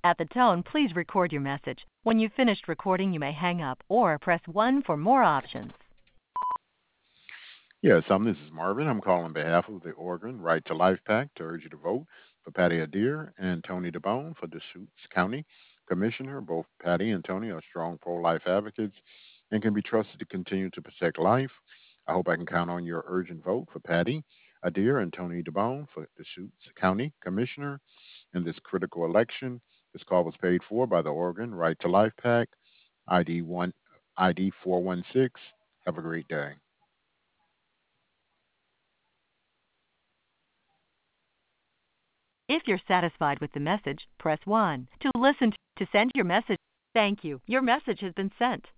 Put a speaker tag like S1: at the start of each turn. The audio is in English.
S1: At the tone, please record your message. When you've finished recording, you may hang up or press 1 for more options.
S2: Yes, this is Marvin. I'm calling on behalf of the Oregon Right to Life PAC to urge you to vote for Patty Adair and Tony DeBone for Deschutes County Commissioner. Both Patty and Tony are strong pro-life advocates and can be trusted to continue to protect life. I hope I can count on your urgent vote for Patty Adair and Tony DeBone for Deschutes County Commissioner in this critical election. This call was paid for by the Oregon Right to Life PAC, ID 416. Have a great day.
S1: If you're satisfied with the message, press 1. To listen to send your message, thank you. Your message has been sent.